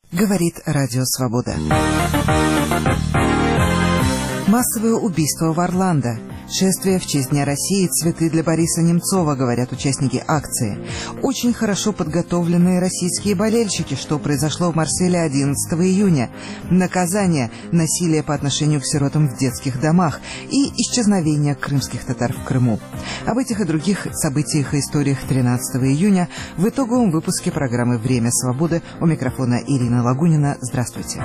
Говорит Радио Свобода. Массовое убийство в Орландо. Шествие в честь Дня России, цветы для Бориса Немцова, говорят участники акции. Очень хорошо подготовленные российские болельщики, что произошло в Марселе 11 июня. Наказание, насилие по отношению к сиротам в детских домах и исчезновение крымских татар в Крыму. Об этих и других событиях и историях 13 июня в итоговом выпуске программы «Время свободы». У микрофона Ирина Лагунина. Здравствуйте.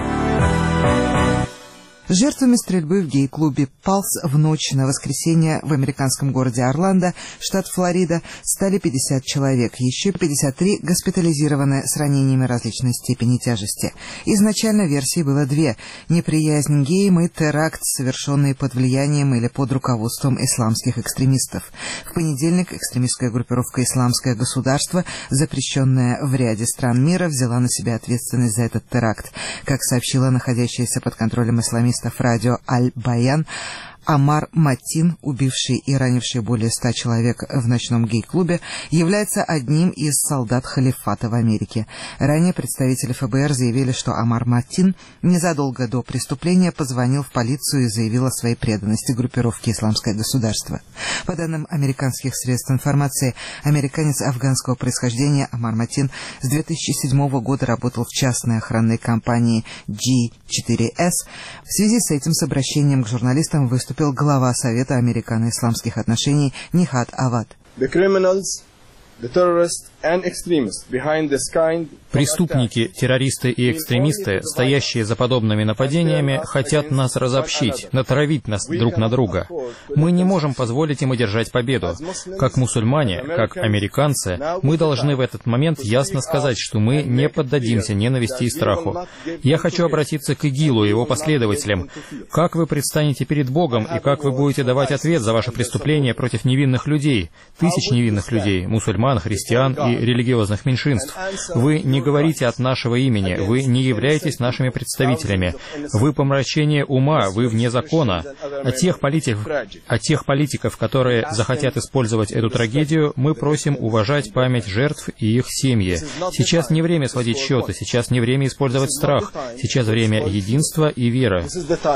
Жертвами стрельбы в гей-клубе «Палс» в ночь на воскресенье в американском городе Орландо, штат Флорида, стали 50 человек. Еще 53 госпитализированы с ранениями различной степени тяжести. Изначально версий было две – неприязнь к геям и теракт, совершенный под влиянием или под руководством исламских экстремистов. В понедельник экстремистская группировка «Исламское государство», запрещенная в ряде стран мира, взяла на себя ответственность за этот теракт. Как сообщила находящаяся под контролем исламистов радио «Аль-Баян», Амар Матин, убивший и ранивший более 100 человек в ночном гей-клубе, является одним из солдат халифата в Америке. Ранее представители ФБР заявили, что Амар Матин незадолго до преступления позвонил в полицию и заявил о своей преданности группировке «Исламское государство». По данным американских средств информации, американец афганского происхождения Амар Матин с 2007 года работал в частной охранной компании G4S. В связи с этим с обращением к журналистам выступил глава Совета американо-исламских отношений Нихат Авад. Преступники, террористы и экстремисты, стоящие за подобными нападениями, хотят нас разобщить, натравить нас друг на друга. Мы не можем позволить им одержать победу. Как мусульмане, как американцы, мы должны в этот момент ясно сказать, что мы не поддадимся ненависти и страху. Я хочу обратиться к ИГИЛу и его последователям. Как вы предстанете перед Богом и как вы будете давать ответ за ваши преступления против невинных людей, тысяч невинных людей, мусульман, христиан и религиозных меньшинств? Вы не говорите от нашего имени, вы не являетесь нашими представителями. Вы помрачение ума, вы вне закона. А тех политиков, которые захотят использовать эту трагедию, мы просим уважать память жертв и их семьи. Сейчас не время сводить счеты, сейчас не время использовать страх, сейчас время единства и веры.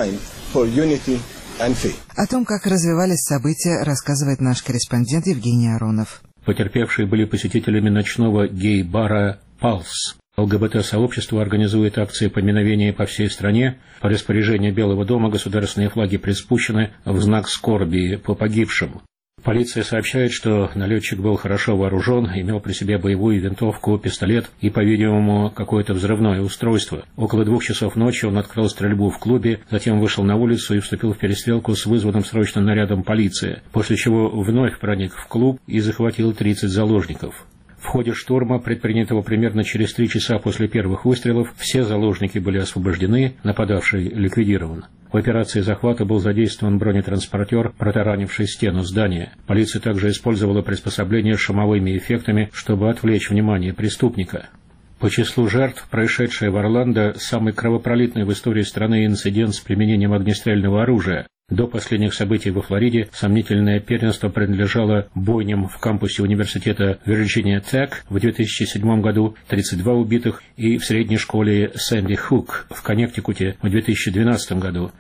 О том, как развивались события, рассказывает наш корреспондент Евгений Аронов. Потерпевшие были посетителями ночного гей-бара «Палс». ЛГБТ-сообщество организует акции поминовения по всей стране. По распоряжению Белого дома государственные флаги приспущены в знак скорби по погибшим. Полиция сообщает, что налетчик был хорошо вооружен, имел при себе боевую винтовку, пистолет и, по-видимому, какое-то взрывное устройство. Около 2 часов ночи он открыл стрельбу в клубе, затем вышел на улицу и вступил в перестрелку с вызванным срочным нарядом полиции, после чего вновь проник в клуб и захватил 30 заложников. В ходе штурма, предпринятого примерно через 3 часа после первых выстрелов, все заложники были освобождены, нападавший ликвидирован. В операции захвата был задействован бронетранспортер, протаранивший стену здания. Полиция также использовала приспособление с шумовыми эффектами, чтобы отвлечь внимание преступника. По числу жертв, происшедшее в Орландо, самый кровопролитный в истории страны инцидент с применением огнестрельного оружия. До последних событий во Флориде сомнительное первенство принадлежало бойням в кампусе университета Virginia Tech в 2007 году, 32 убитых, и в средней школе Сэнди Хук в Коннектикуте в 2012 году,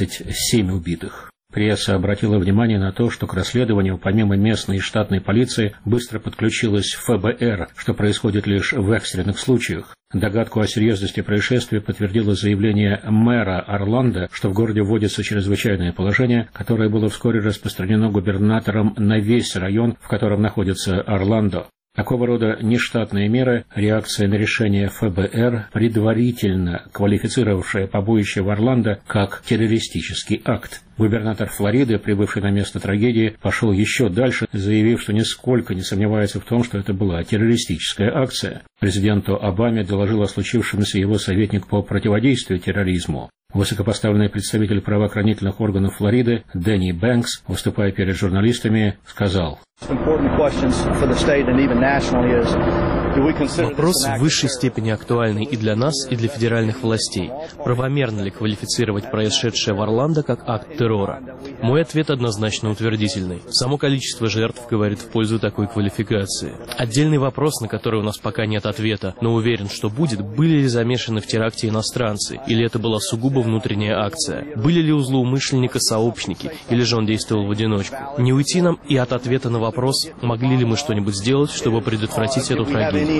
27 убитых. Пресса обратила внимание на то, что к расследованию помимо местной и штатной полиции быстро подключилась ФБР, что происходит лишь в экстренных случаях. Догадку о серьезности происшествия подтвердило заявление мэра Орландо, что в городе вводится чрезвычайное положение, которое было вскоре распространено губернатором на весь район, в котором находится Орландо. Такого рода нештатные меры – реакция на решение ФБР, предварительно квалифицировавшее побоище в Орландо как террористический акт. Губернатор Флориды, прибывший на место трагедии, пошел еще дальше, заявив, что нисколько не сомневается в том, что это была террористическая акция. Президенту Обаме доложил о случившемся его советник по противодействию терроризму. Высокопоставленный представитель правоохранительных органов Флориды Дэнни Бэнкс, выступая перед журналистами, сказал: Вопрос в высшей степени актуальный и для нас, и для федеральных властей. Правомерно ли квалифицировать происшедшее в Орландо как акт террора? Мой ответ однозначно утвердительный. Само количество жертв говорит в пользу такой квалификации. Отдельный вопрос, на который у нас пока нет ответа, но уверен, что будет: были ли замешаны в теракте иностранцы, или это была сугубо внутренняя акция? Были ли у злоумышленника сообщники, или же он действовал в одиночку? Не уйти нам и от ответа на вопрос, могли ли мы что-нибудь сделать, чтобы предотвратить эту трагедию.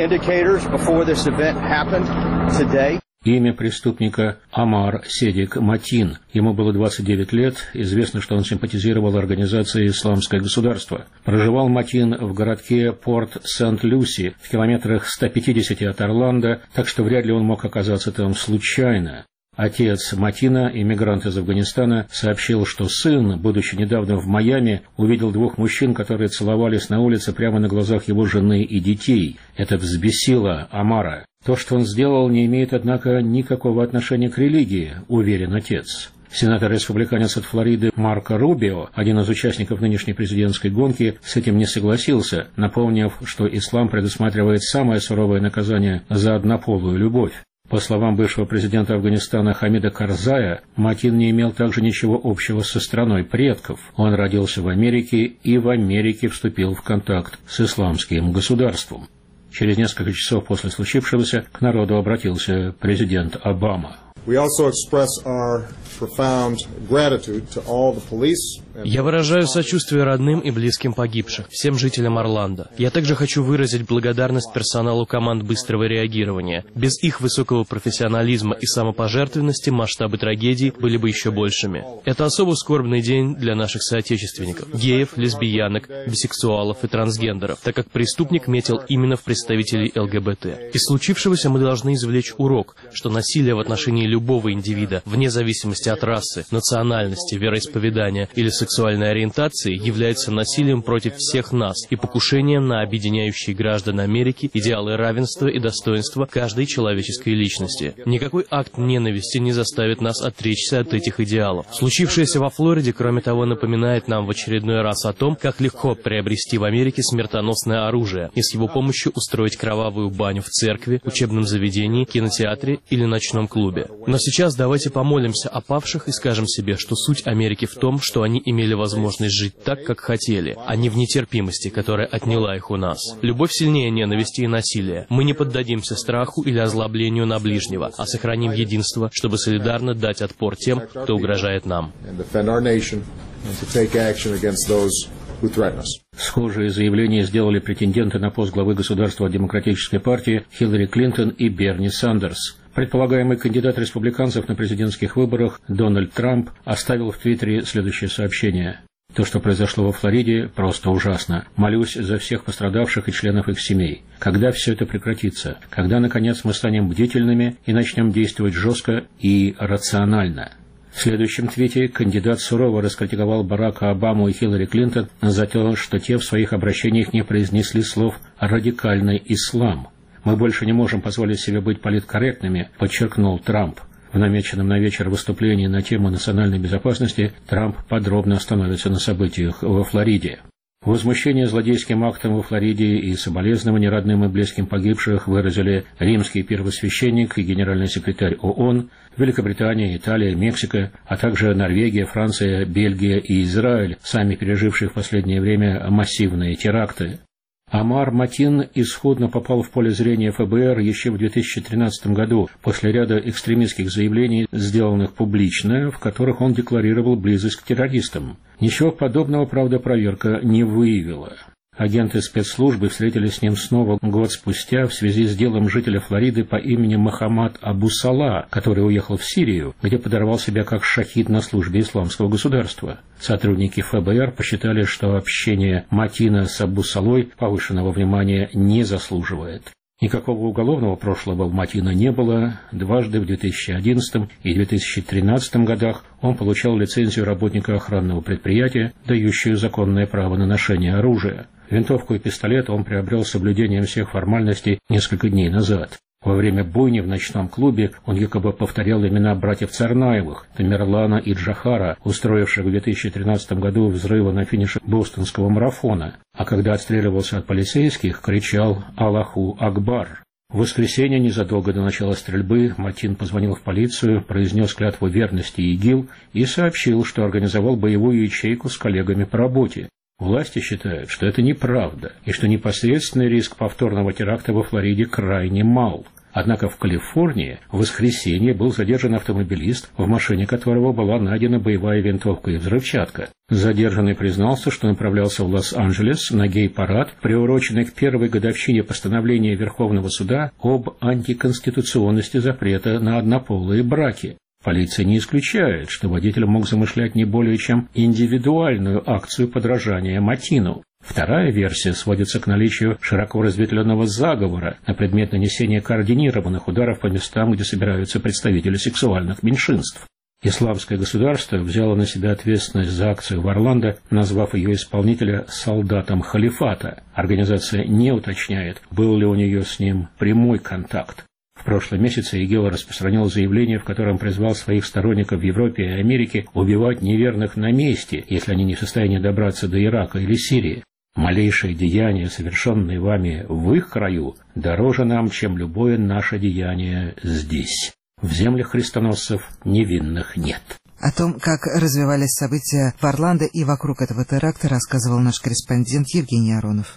Имя преступника Амар Седик Матин. Ему было 29 лет. Известно, что он симпатизировал организации «Исламское государство». Проживал Матин в городке Порт-Сент-Люси, в километрах 150 от Орландо, так что вряд ли он мог оказаться там случайно. Отец Матина, иммигрант из Афганистана, сообщил, что сын, будучи недавно в Майами, увидел двух мужчин, которые целовались на улице прямо на глазах его жены и детей. Это взбесило Амара. То, что он сделал, не имеет, однако, никакого отношения к религии, уверен отец. Сенатор-республиканец от Флориды Марко Рубио, один из участников нынешней президентской гонки, с этим не согласился, напомнив, что ислам предусматривает самое суровое наказание за однополую любовь. По словам бывшего президента Афганистана Хамида Карзая, Матин не имел также ничего общего со страной предков. Он родился в Америке и в Америке вступил в контакт с исламским государством. Через несколько часов после случившегося к народу обратился президент Обама. Я выражаю сочувствие родным и близким погибших, всем жителям Орландо. Я также хочу выразить благодарность персоналу команд быстрого реагирования. Без их высокого профессионализма и самопожертвенности масштабы трагедий были бы еще большими. Это особо скорбный день для наших соотечественников, геев, лесбиянок, бисексуалов и трансгендеров, так как преступник метил именно в представителей ЛГБТ. Из случившегося мы должны извлечь урок, что насилие в отношении любого индивида, вне зависимости от расы, национальности, вероисповедания или сексуальной ориентации, является насилием против всех нас и покушением на объединяющие граждан Америки идеалы равенства и достоинства каждой человеческой личности. Никакой акт ненависти не заставит нас отречься от этих идеалов. Случившееся во Флориде, кроме того, напоминает нам в очередной раз о том, как легко приобрести в Америке смертоносное оружие и с его помощью устроить кровавую баню в церкви, учебном заведении, кинотеатре или ночном клубе. Но сейчас давайте помолимся о павших и скажем себе, что суть Америки в том, что они имели возможность жить так, как хотели, а не в нетерпимости, которая отняла их у нас. Любовь сильнее ненависти и насилия. Мы не поддадимся страху или озлоблению на ближнего, а сохраним единство, чтобы солидарно дать отпор тем, кто угрожает нам. Схожие заявления сделали претенденты на пост главы государства от Демократической партии Хиллари Клинтон и Берни Сандерс. Предполагаемый кандидат республиканцев на президентских выборах Дональд Трамп оставил в Твиттере следующее сообщение. То, что произошло во Флориде, просто ужасно. Молюсь за всех пострадавших и членов их семей. Когда все это прекратится? Когда, наконец, мы станем бдительными и начнем действовать жестко и рационально? В следующем твите кандидат сурово раскритиковал Барака Обаму и Хиллари Клинтон за то, что те в своих обращениях не произнесли слов «радикальный ислам». «Мы больше не можем позволить себе быть политкорректными», подчеркнул Трамп. В намеченном на вечер выступлении на тему национальной безопасности Трамп подробно остановится на событиях во Флориде. Возмущение злодейским актом во Флориде и соболезнования родным и близким погибших выразили римский первосвященник и генеральный секретарь ООН, Великобритания, Италия, Мексика, а также Норвегия, Франция, Бельгия и Израиль, сами пережившие в последнее время массивные теракты. Амар Матин исходно попал в поле зрения ФБР еще в 2013 году после ряда экстремистских заявлений, сделанных публично, в которых он декларировал близость к террористам. Ничего подобного, правда, проверка не выявила. Агенты спецслужбы встретились с ним снова год спустя в связи с делом жителя Флориды по имени Мохаммад Абу Сала, который уехал в Сирию, где подорвал себя как шахид на службе исламского государства. Сотрудники ФБР посчитали, что общение Матина с Абу Салой повышенного внимания не заслуживает. Никакого уголовного прошлого у Матина не было. Дважды в 2011 и 2013 годах он получал лицензию работника охранного предприятия, дающую законное право на ношение оружия. Винтовку и пистолет он приобрел с соблюдением всех формальностей несколько дней назад. Во время бойни в ночном клубе он якобы повторял имена братьев Царнаевых, Тамерлана и Джохара, устроивших в 2013 году взрывы на финише бостонского марафона, а когда отстреливался от полицейских, кричал «Аллаху Акбар». В воскресенье, незадолго до начала стрельбы, Матин позвонил в полицию, произнес клятву верности ИГИЛ и сообщил, что организовал боевую ячейку с коллегами по работе. Власти считают, что это неправда, и что непосредственный риск повторного теракта во Флориде крайне мал. Однако в Калифорнии в воскресенье был задержан автомобилист, в машине которого была найдена боевая винтовка и взрывчатка. Задержанный признался, что направлялся в Лос-Анджелес на гей-парад, приуроченный к первой годовщине постановления Верховного суда об антиконституционности запрета на однополые браки. Полиция не исключает, что водитель мог замышлять не более чем индивидуальную акцию подражания Матину. Вторая версия сводится к наличию широко разветвленного заговора на предмет нанесения координированных ударов по местам, где собираются представители сексуальных меньшинств. Исламское государство взяло на себя ответственность за акцию в Орландо, назвав ее исполнителя солдатом халифата. Организация не уточняет, был ли у нее с ним прямой контакт. В прошлом месяце ИГИЛ распространил заявление, в котором призвал своих сторонников в Европе и Америке убивать неверных на месте, если они не в состоянии добраться до Ирака или Сирии. Малейшие деяния, совершенные вами в их краю, дороже нам, чем любое наше деяние здесь. В землях христоносцев невинных нет. О том, как развивались события в Орландо и вокруг этого теракта, рассказывал наш корреспондент Евгений Аронов.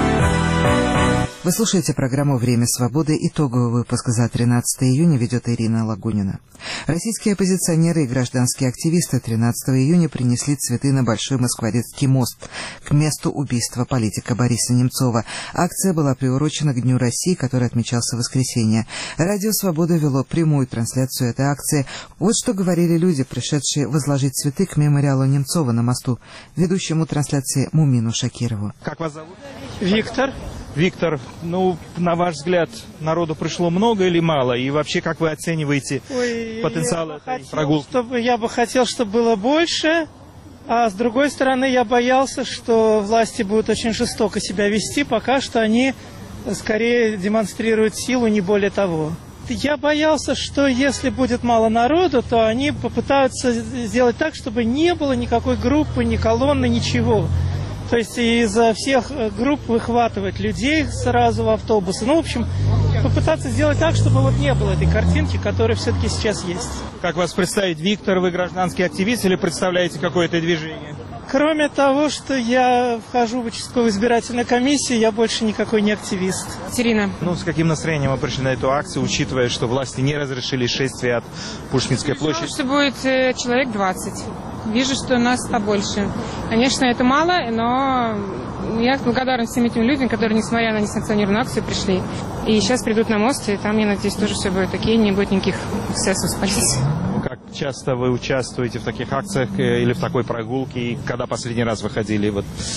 Вы слушаете программу «Время свободы». Итоговый выпуск за 13 июня ведет Ирина Лагунина. Российские оппозиционеры и гражданские активисты 13 июня принесли цветы на Большой Москворецкий мост к месту убийства политика Бориса Немцова. Акция была приурочена к Дню России, который отмечался в воскресенье. Радио «Свобода» вело прямую трансляцию этой акции. Вот что говорили люди, пришедшие возложить цветы к мемориалу Немцова на мосту, ведущему трансляции Мумину Шакирову. Как вас зовут? Виктор. Виктор, на ваш взгляд, народу пришло много или мало? И вообще, как вы оцениваете потенциал этой прогулки? Я бы хотел, чтобы было больше, а с другой стороны, я боялся, что власти будут очень жестоко себя вести. Пока что они скорее демонстрируют силу, не более того. Я боялся, что если будет мало народу, то они попытаются сделать так, чтобы не было никакой группы, ни колонны, ничего. То есть из всех групп выхватывать людей сразу в автобусы. В общем, попытаться сделать так, чтобы не было этой картинки, которая все-таки сейчас есть. Как вас представить, Виктор, вы гражданский активист или представляете какое-то движение? Кроме того, что я вхожу в участковую избирательную комиссию, я больше никакой не активист. Ирина. С каким настроением вы пришли на эту акцию, учитывая, что власти не разрешили шествие от Пушкинской площади? Что будет человек 20. Вижу, что нас побольше. Конечно, это мало, но я благодарна всем этим людям, которые, несмотря на несанкционированную акцию, пришли. И сейчас придут на мост, и там, я надеюсь, тоже все будет окей, не будет никаких эксцессов с полицией. Как часто вы участвуете в таких акциях или в такой прогулке? И когда последний раз выходили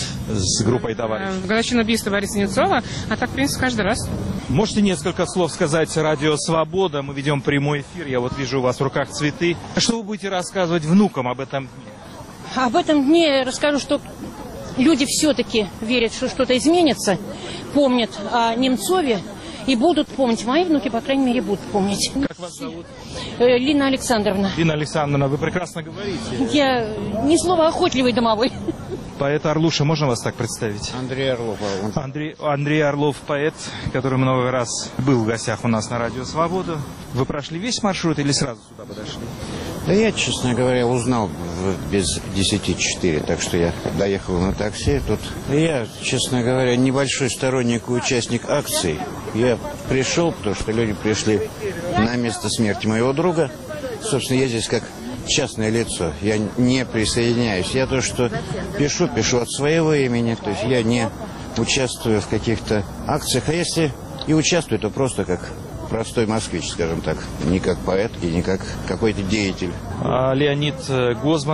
с группой товарищей? В годовщину убийства Бориса Немцова, а так, в принципе, каждый раз. Можете несколько слов сказать радио «Свобода»? Мы ведем прямой эфир, я вижу у вас в руках цветы. Что вы будете рассказывать внукам об этом дне? Об этом дне я расскажу, что люди все-таки верят, что что-то изменится, помнят о Немцове и будут помнить. Мои внуки, по крайней мере, будут помнить. Как вас зовут? Лина Александровна. Лина Александровна, вы прекрасно говорите. Я ни слова охотливый домовой. Поэт Орлуша, можно вас так представить? Андрей Орлов. Андрей Орлов, поэт, который много раз был в гостях у нас на радио «Свобода». Вы прошли весь маршрут или сразу сюда подошли? Да я, честно говоря, узнал без 10:04, так что я доехал на такси. Тут я, честно говоря, небольшой сторонник и участник акции. Я пришел, потому что люди пришли на место смерти моего друга. Собственно, я здесь как частное лицо, я не присоединяюсь. Я то, что пишу от своего имени, то есть я не участвую в каких-то акциях, а если и участвую, то просто как простой москвич, скажем так, не как поэт и не как какой-то деятель. Леонид Гозман,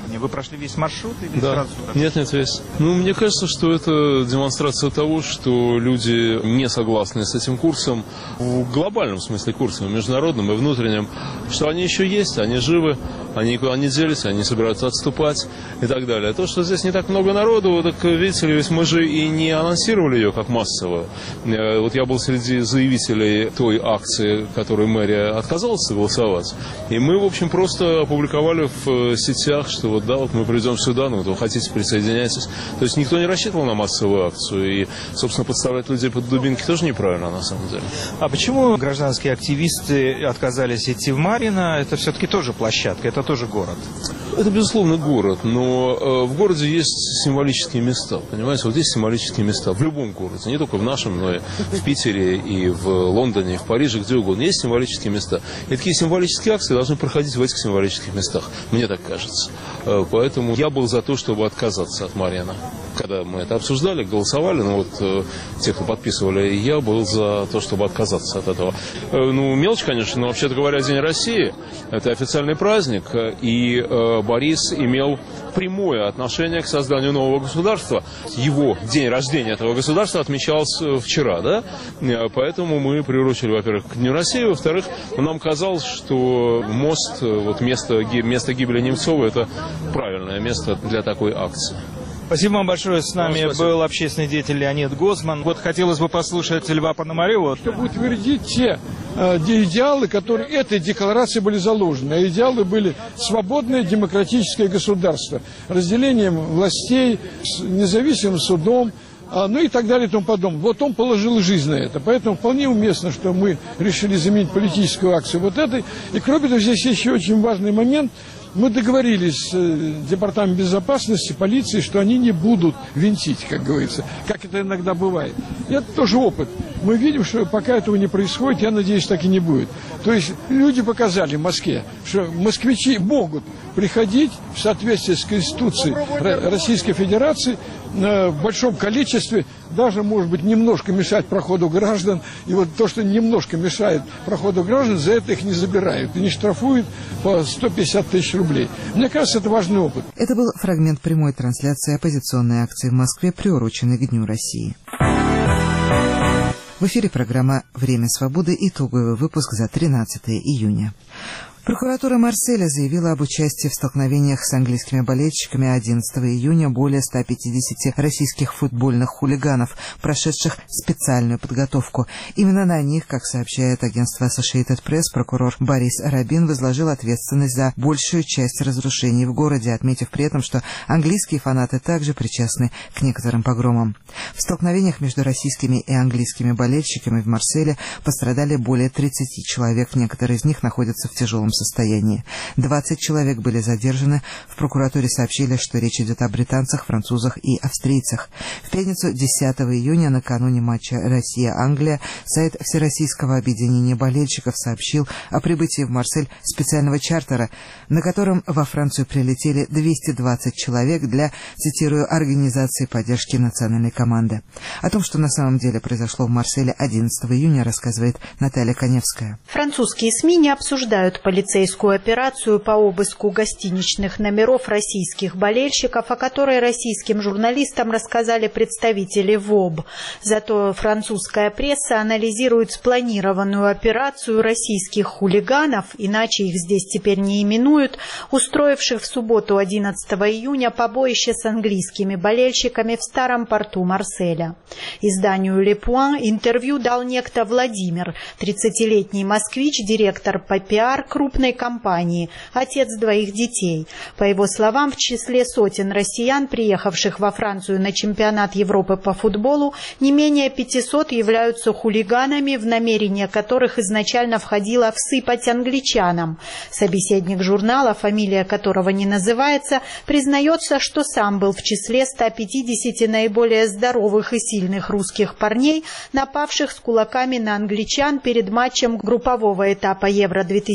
расследования? Вы прошли весь маршрут или да. сразу сюда? Нет, весь. Ну, мне кажется, что это демонстрация того, что люди не согласны с этим курсом, в глобальном смысле курсом, международном и внутреннем, что они еще есть, они живы, они никуда не делись, они собираются отступать и так далее. То, что здесь не так много народу, так, видите ли, ведь мы же и не анонсировали ее как массовую. Вот я был среди заявителей той акции, которую мэрия отказалась согласовать, и мы, в общем, просто опубликовали в сетях, что вот, да, вот мы придем сюда, ну, вот вы хотите, присоединяйтесь. То есть никто не рассчитывал на массовую акцию, и, собственно, подставлять людей под дубинки тоже неправильно, на самом деле. А почему гражданские активисты отказались идти в Марино? Это все-таки тоже площадка, это тоже город. Это, безусловно, город, но в городе есть символические места, понимаете? Вот есть символические места в любом городе, не только в нашем, но и в Питере, и в Лондоне, и в Париже, где угодно. Есть символические места. И такие символические акции должны проходить в этих символических местах, мне так кажется. Поэтому я был за то, чтобы отказаться от Марино. Когда мы это обсуждали, голосовали, ну вот те, кто подписывали, я был за то, чтобы отказаться от этого. Ну, мелочь, конечно, но вообще-то говоря, День России – это официальный праздник, и Борис имел прямое отношение к созданию нового государства. Его день рождения этого государства отмечался вчера, да? Поэтому мы приурочили, во-первых, к Дню России, во-вторых, нам казалось, что мост, вот место гибели Немцова – это правильное место для такой акции. Спасибо вам большое. С нами был общественный деятель Леонид Гозман. Вот хотелось бы послушать Льва Пономарева. Чтобы утвердить те идеалы, которые этой декларации были заложены. А идеалы были свободное демократическое государство, разделением властей, с независимым судом, ну и так далее и тому подобное. Вот он положил жизнь на это. Поэтому вполне уместно, что мы решили заменить политическую акцию вот этой. И кроме того, здесь еще очень важный момент. Мы договорились с Департаментом безопасности, полицией, что они не будут винтить, как говорится, как это иногда бывает. И это тоже опыт. Мы видим, что пока этого не происходит, я надеюсь, так и не будет. То есть люди показали в Москве, что москвичи могут приходить в соответствии с Конституцией Российской Федерации в большом количестве, даже, может быть, немножко мешать проходу граждан. И вот то, что немножко мешает проходу граждан, за это их не забирают и не штрафуют по 150 тысяч рублей. Мне кажется, это важный опыт. Это был фрагмент прямой трансляции оппозиционной акции в Москве, приуроченной к Дню России. В эфире программа «Время свободы», итоговый выпуск за 13 июня. Прокуратура Марселя заявила об участии в столкновениях с английскими болельщиками 11 июня более 150 российских футбольных хулиганов, прошедших специальную подготовку. Именно на них, как сообщает агентство Associated Press, прокурор Борис Рабин возложил ответственность за большую часть разрушений в городе, отметив при этом, что английские фанаты также причастны к некоторым погромам. В столкновениях между российскими и английскими болельщиками в Марселе пострадали более 30 человек, некоторые из них находятся в тяжелом состоянии. 20 человек были задержаны. В прокуратуре сообщили, что речь идет о британцах, французах и австрийцах. В пятницу 10 июня, накануне матча Россия-Англия, сайт Всероссийского объединения болельщиков сообщил о прибытии в Марсель специального чартера, на котором во Францию прилетели 220 человек для, цитирую, организации поддержки национальной команды. О том, что на самом деле произошло в Марселе 11 июня, рассказывает Наталья Коневская. Французские СМИ не обсуждают полицейскую операцию по обыску гостиничных номеров российских болельщиков, о которой российским журналистам рассказали представители ВОБ. Зато французская пресса анализирует спланированную операцию российских хулиганов, иначе их здесь теперь не именуют, устроивших в субботу 11 июня побоище с английскими болельщиками в старом порту Марселя. Изданию «Le Point» интервью дал некто Владимир, 30-летний москвич, директор по пиар крупной компании, отец двоих детей. По его словам, в числе сотен россиян, приехавших во Францию на чемпионат Европы по футболу, не менее 500 являются хулиганами, в намерение которых изначально входило всыпать англичанам. Собеседник журнала, фамилия которого не называется, признается, что сам был в числе 150 наиболее здоровых и сильных русских парней, напавших с кулаками на англичан перед матчем группового этапа Евро-2016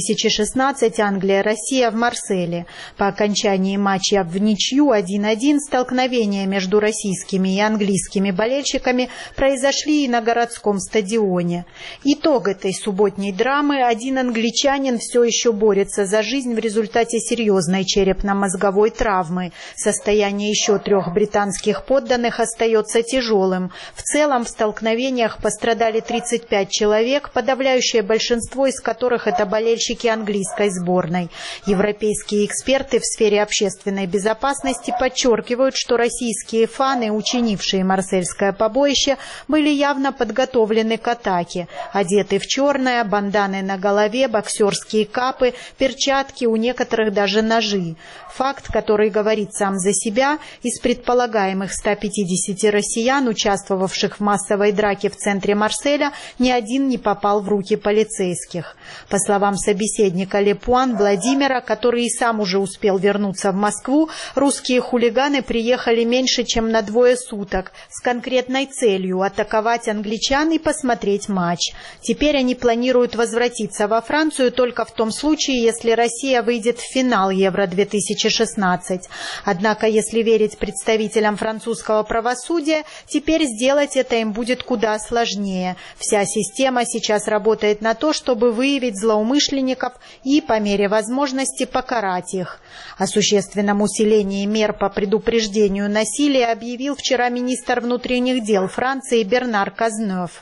2016 Англия-Россия в Марселе. По окончании матча в ничью 1-1 столкновения между российскими и английскими болельщиками произошли и на городском стадионе. Итог этой субботней драмы: один англичанин все еще борется за жизнь в результате серьезной черепно-мозговой травмы. Состояние еще 3 британских подданных остается тяжелым. В целом в столкновениях пострадали 35 человек, подавляющее большинство из которых это болельщики английской сборной. Европейские эксперты в сфере общественной безопасности подчеркивают, что российские фаны, учинившие марсельское побоище, были явно подготовлены к атаке. Одеты в черное, банданы на голове, боксерские капы, перчатки, у некоторых даже ножи. Факт, который говорит сам за себя: из предполагаемых 150 россиян, участвовавших в массовой драке в центре Марселя, ни один не попал в руки полицейских. По словам собеседника Le Point Владимира, который и сам уже успел вернуться в Москву, русские хулиганы приехали меньше, чем на 2 суток, с конкретной целью – атаковать англичан и посмотреть матч. Теперь они планируют возвратиться во Францию только в том случае, если Россия выйдет в финал Евро-2016. Однако, если верить представителям французского правосудия, теперь сделать это им будет куда сложнее. Вся система сейчас работает на то, чтобы выявить злоумышленников и, по мере возможности, покарать их. О существенном усилении мер по предупреждению насилия объявил вчера министр внутренних дел Франции Бернар Казнёв.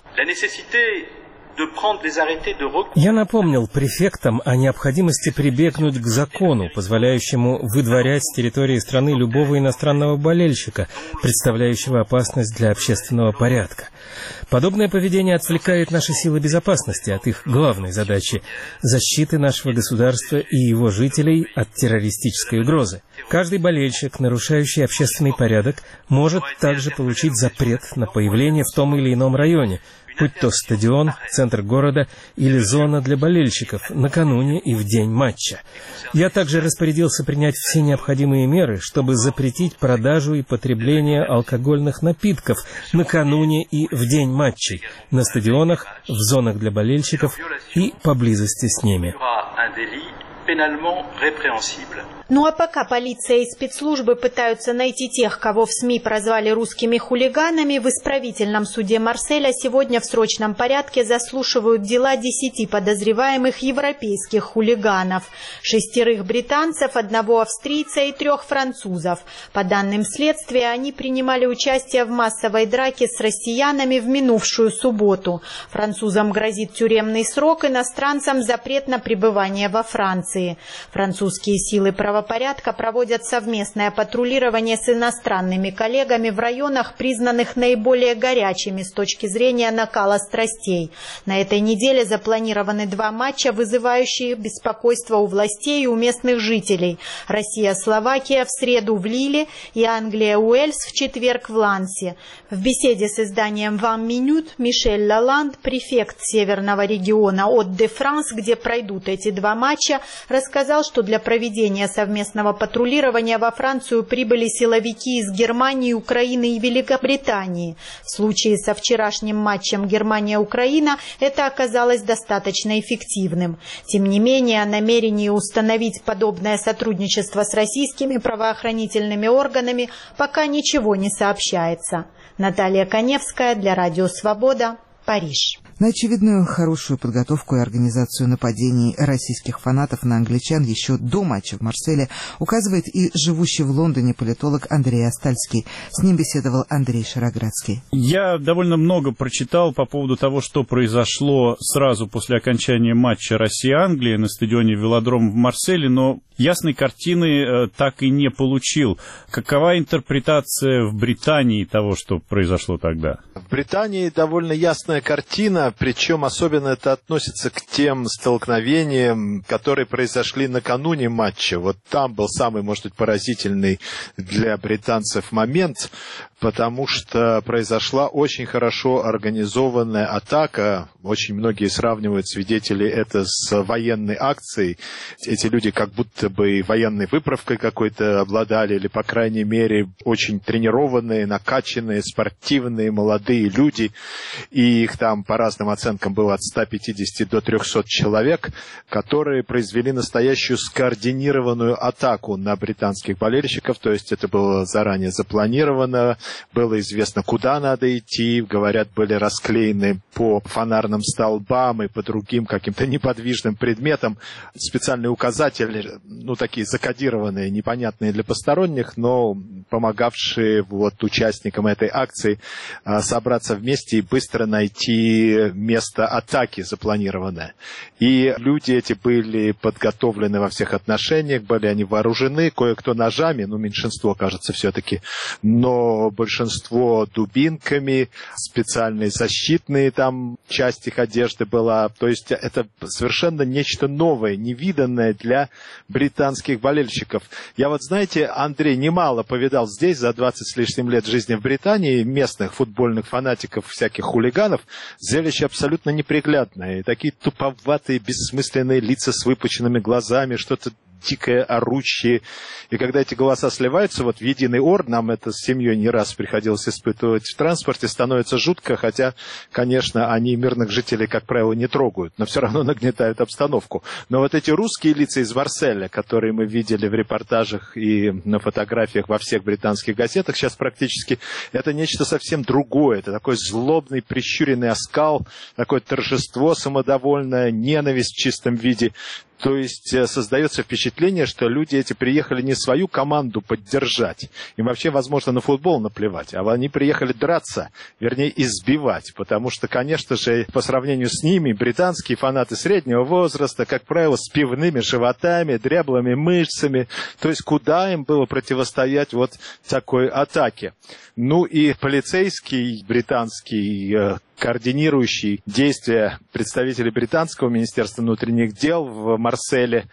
Я напомнил префектам о необходимости прибегнуть к закону, позволяющему выдворять с территории страны любого иностранного болельщика, представляющего опасность для общественного порядка. Подобное поведение отвлекает наши силы безопасности от их главной задачи – защиты нашего государства и его жителей от террористической угрозы. Каждый болельщик, нарушающий общественный порядок, может также получить запрет на появление в том или ином районе, будь то стадион, центр города или зона для болельщиков, накануне и в день матча. Я также распорядился принять все необходимые меры, чтобы запретить продажу и потребление алкогольных напитков накануне и в день матчей, на стадионах, в зонах для болельщиков и поблизости с ними. Ну а пока полиция и спецслужбы пытаются найти тех, кого в СМИ прозвали русскими хулиганами, в исправительном суде Марселя сегодня в срочном порядке заслушивают дела 10 подозреваемых европейских хулиганов. 6 британцев, 1 австрийца и 3 французов. По данным следствия, они принимали участие в массовой драке с россиянами в минувшую субботу. Французам грозит тюремный срок, иностранцам запрет на пребывание во Франции. Французские силы правопорядка проводят совместное патрулирование с иностранными коллегами в районах, признанных наиболее горячими с точки зрения накала страстей. На этой неделе запланированы 2 матча, вызывающие беспокойство у властей и у местных жителей. Россия-Словакия в среду в Лиле и Англия-Уэльс в четверг в Лансе. В беседе с изданием «20 минут» Мишель Лаланд, префект северного региона От-де-Франс, где пройдут эти 2 матча, рассказал, что для проведения совместного патрулирования во Францию прибыли силовики из Германии, Украины и Великобритании. В случае со вчерашним матчем Германия-Украина это оказалось достаточно эффективным. Тем не менее, о намерении установить подобное сотрудничество с российскими правоохранительными органами пока ничего не сообщается. Наталья Коневская для Радио Свобода, Париж. На очевидную хорошую подготовку и организацию нападений российских фанатов на англичан еще до матча в Марселе указывает и живущий в Лондоне политолог Андрей Остальский. С ним беседовал Андрей Шароградский. Я довольно много прочитал по поводу того, что произошло сразу после окончания матча Россия-Англия на стадионе «Велодром» в Марселе, но ясной картины так и не получил. Какова интерпретация в Британии того, что произошло тогда? В Британии довольно ясная картина, причем особенно это относится к тем столкновениям, которые произошли накануне матча. Вот там был самый, может быть, поразительный для британцев момент, потому что произошла очень хорошо организованная атака. Очень многие сравнивают, свидетели, это с военной акцией. Эти люди как будто бы военной выправкой какой-то обладали, или, по крайней мере, очень тренированные, накачанные, спортивные, молодые люди. И их там по разным оценкам было от 150 до 300 человек, которые произвели настоящую скоординированную атаку на британских болельщиков, то есть это было заранее запланировано, было известно, куда надо идти, говорят, были расклеены по фонарным столбам и по другим каким-то неподвижным предметам специальные указатели, такие закодированные, непонятные для посторонних, но помогавшие участникам этой акции собраться вместе и быстро найти место атаки запланированное. И люди эти были подготовлены во всех отношениях, были они вооружены, кое-кто ножами, меньшинство, кажется, все-таки, но большинство дубинками, специальные защитные там часть их одежды была. То есть это совершенно нечто новое, невиданное для британских болельщиков. Я знаете, Андрей, немало повидал здесь за 20 с лишним лет жизни в Британии местных футбольных фанатиков, всяких хулиганов. Зрелище абсолютно неприглядное. И такие туповатые, бессмысленные лица с выпученными глазами, что-то дикое орущее. И когда эти голоса сливаются в единый ор, нам это с семьей не раз приходилось испытывать в транспорте, становится жутко, хотя, конечно, они мирных жителей, как правило, не трогают, но все равно нагнетают обстановку. Но эти русские лица из Марселя, которые мы видели в репортажах и на фотографиях во всех британских газетах, сейчас практически это нечто совсем другое. Это такой злобный, прищуренный оскал, такое торжество самодовольное, ненависть в чистом виде. То есть создается впечатление, что люди эти приехали не свою команду поддержать, им вообще, возможно, на футбол наплевать, а они приехали драться, вернее, избивать, потому что, конечно же, по сравнению с ними, британские фанаты среднего возраста, как правило, с пивными животами, дряблыми мышцами, то есть куда им было противостоять такой атаке. И полицейский британский, координирующий действия представителей британского министерства внутренних дел в Марселе,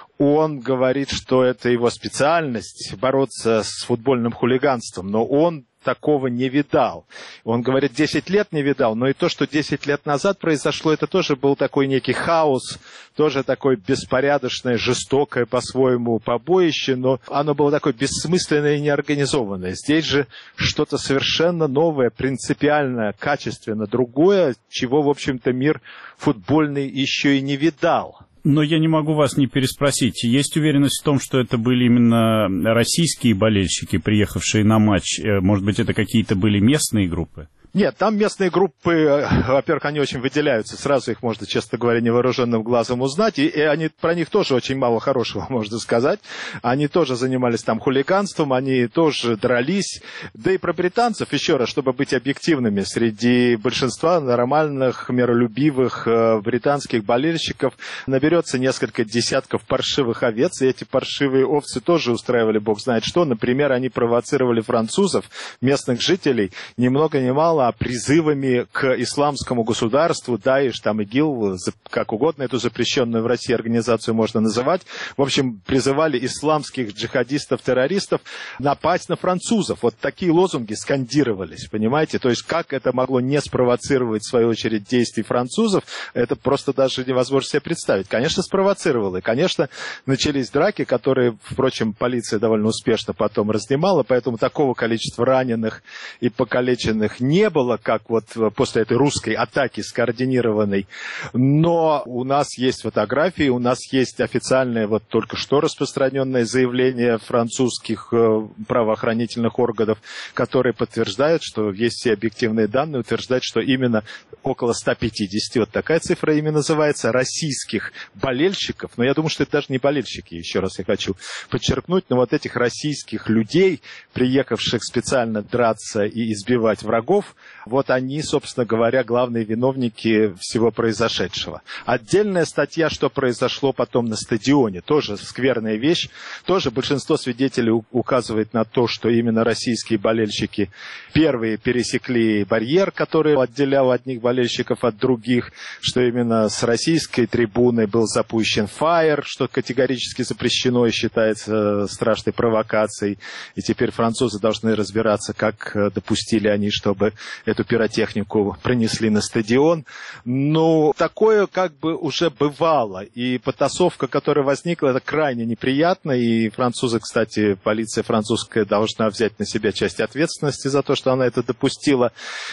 он говорит, что это его специальность — бороться с футбольным хулиганством, но он такого не видал. Он говорит, 10 лет не видал, но и то, что 10 лет назад произошло, это тоже был такой некий хаос, тоже такое беспорядочное, жестокое по-своему побоище, но оно было такое бессмысленное и неорганизованное. Здесь же что-то совершенно новое, принципиально, качественно другое, чего, в общем-то, мир футбольный еще и не видал. Но я не могу вас не переспросить. Есть уверенность в том, что это были именно российские болельщики, приехавшие на матч? Может быть, это какие-то были местные группы? Нет, там местные группы, во-первых, они очень выделяются, сразу их можно, честно говоря, невооруженным глазом узнать, и про них тоже очень мало хорошего можно сказать. Они тоже занимались там хулиганством, они тоже дрались. Да и про британцев, еще раз, чтобы быть объективными, среди большинства нормальных, миролюбивых британских болельщиков наберется несколько десятков паршивых овец, и эти паршивые овцы тоже устраивали бог знает что. Например, они провоцировали французов, местных жителей, ни много ни мало, призывами к исламскому государству, Даиш, ИГИЛ, как угодно эту запрещенную в России организацию можно называть. В общем, призывали исламских джихадистов-террористов напасть на французов. Такие лозунги скандировались, понимаете? То есть, как это могло не спровоцировать, в свою очередь, действий французов, это просто даже невозможно себе представить. Конечно, спровоцировало. И, конечно, начались драки, которые, впрочем, полиция довольно успешно потом разнимала, поэтому такого количества раненых и покалеченных не было, как после этой русской атаки скоординированной. Но у нас есть фотографии, у нас есть официальное, только что распространенное заявление французских правоохранительных органов, которые подтверждают, что есть все объективные данные, утверждают, что именно около 150, такая цифра именно называется, российских болельщиков, но я думаю, что это даже не болельщики, еще раз я хочу подчеркнуть, но этих российских людей, приехавших специально драться и избивать врагов, они, собственно говоря, главные виновники всего произошедшего. Отдельная статья, что произошло потом на стадионе, тоже скверная вещь, тоже большинство свидетелей указывает на то, что именно российские болельщики первые пересекли барьер, который отделял одних болельщиков от других, что именно с российской трибуны был запущен фаер, что категорически запрещено и считается страшной провокацией, и теперь французы должны разбираться, как допустили они, чтобы эту пиротехнику пронесли на стадион. Ну, такое как бы уже бывало. И потасовка, которая возникла, это крайне неприятно. И французы, кстати, полиция французская должна взять на себя часть ответственности за то, что она это допустила.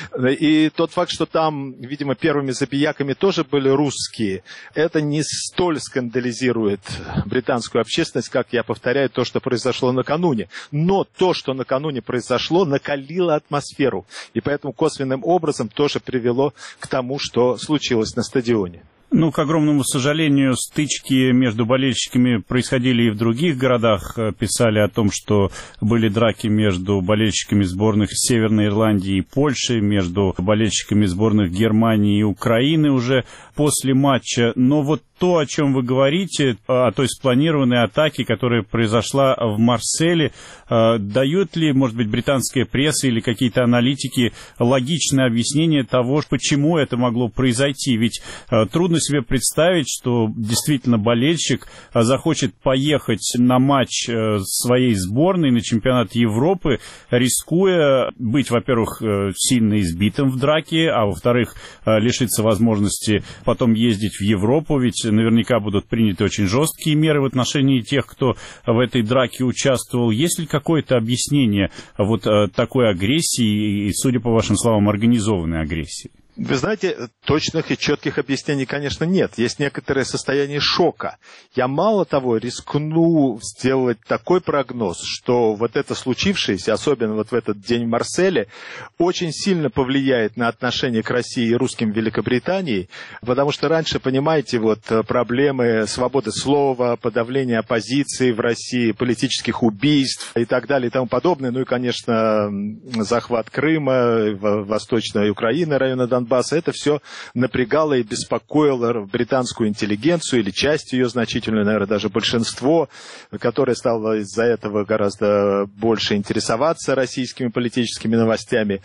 И тот факт, что там, видимо, первыми забияками тоже были русские, это не столь скандализирует британскую общественность, как, я повторяю, то, что произошло накануне. Но то, что накануне произошло, накалило атмосферу. И поэтому косвенным образом тоже привело к тому, что случилось на стадионе. Ну, к огромному сожалению, стычки между болельщиками происходили и в других городах. Писали о том, что были драки между болельщиками сборных Северной Ирландии и Польши, между болельщиками сборных Германии и Украины уже после матча. Но вот то, о чем вы говорите, о той спланированной атаке, которая произошла в Марселе, дает ли, может быть, британская пресса или какие-то аналитики логичное объяснение того, почему это могло произойти? Ведь трудно себе представить, что действительно болельщик захочет поехать на матч своей сборной, на чемпионат Европы, рискуя быть, во-первых, сильно избитым в драке, а во-вторых, лишиться возможности потом ездить в Европу, ведь наверняка будут приняты очень жесткие меры в отношении тех, кто в этой драке участвовал. Есть ли какое-то объяснение вот такой агрессии и, судя по вашим словам, организованной агрессии? Вы знаете, точных и четких объяснений, конечно, нет. Есть некоторое состояние шока. Я, мало того, рискну сделать такой прогноз, что вот это случившееся, особенно вот в этот день в Марселе, очень сильно повлияет на отношение к России и русским в Великобритании, потому что раньше, понимаете, вот проблемы свободы слова, подавления оппозиции в России, политических убийств и так далее и тому подобное, ну и, конечно, захват Крыма, Восточной Украины, района Донбасса, это все напрягало и беспокоило британскую интеллигенцию, или часть ее значительную, наверное, даже большинство, которое стало из-за этого гораздо больше интересоваться российскими политическими новостями.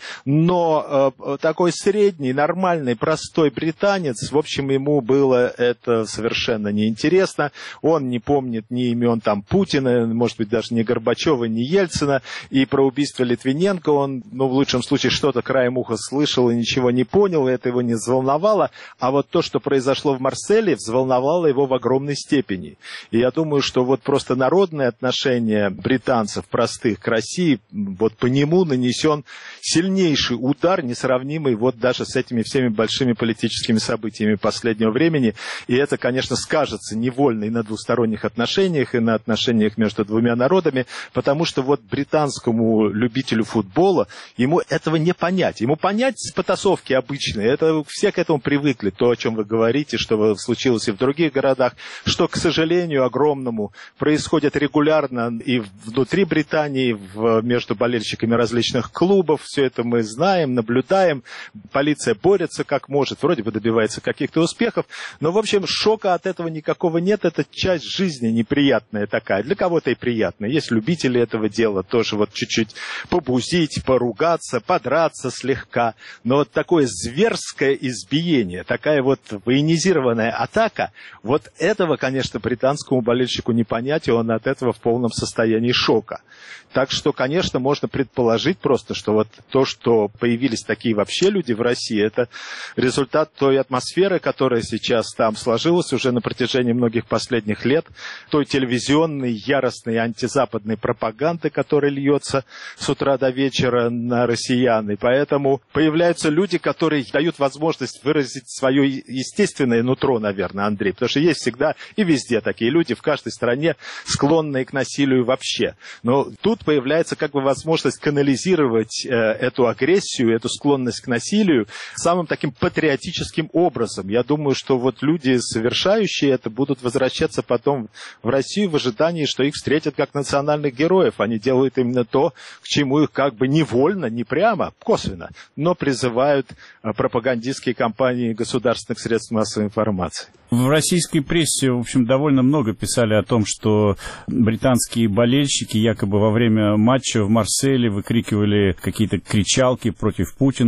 Но такой средний, нормальный, простой британец, в общем, ему было это совершенно неинтересно. Он не помнит ни имен там Путина, может быть, даже ни Горбачева, ни Ельцина. И про убийство Литвиненко он, ну, в лучшем случае, что-то краем уха слышал и ничего не понял, это его не взволновало, а вот то, что произошло в Марселе, взволновало его в огромной степени. И я думаю, что вот просто народное отношение британцев простых к России, вот по нему нанесен сильнейший удар, несравнимый вот даже с этими всеми большими политическими событиями последнего времени. И это, конечно, скажется невольно и на двусторонних отношениях, и на отношениях между двумя народами, потому что вот британскому любителю футбола, ему этого не понять. Ему понять потасовки обычные, это все к этому привыкли, то, о чем вы говорите, что случилось и в других городах, что, к сожалению, огромному, происходит регулярно и внутри Британии, между болельщиками различных клубов, все это мы знаем, наблюдаем, полиция борется как может, вроде бы добивается каких-то успехов, но, в общем, шока от этого никакого нет, это часть жизни неприятная такая, для кого-то и приятная, есть любители этого дела, тоже вот чуть-чуть побузить, поругаться, подраться слегка, но вот такое зверское избиение, такая вот военизированная атака, вот этого, конечно, британскому болельщику не понять, и он от этого в полном состоянии шока. Так что, конечно, можно предположить просто, что вот то, что появились такие вообще люди в России, это результат той атмосферы, которая сейчас там сложилась уже на протяжении многих последних лет, той телевизионной, яростной антизападной пропаганды, которая льется с утра до вечера на россиян. И поэтому появляются люди, которые дают возможность выразить свое естественное нутро, наверное, Андрей, потому что есть всегда и везде такие люди, в каждой стране, склонные к насилию вообще. Но тут появляется как бы возможность канализировать эту агрессию, эту склонность к насилию самым таким патриотическим образом. Я думаю, что вот люди, совершающие это, будут возвращаться потом в Россию в ожидании, что их встретят как национальных героев. Они делают именно то, к чему их как бы невольно, не прямо, косвенно, но призывают пропагандистские кампании государственных средств массовой информации. В российской прессе, в общем, довольно много писали о том, что британские болельщики якобы во время матча в Марселе выкрикивали какие-то кричалки против Путина,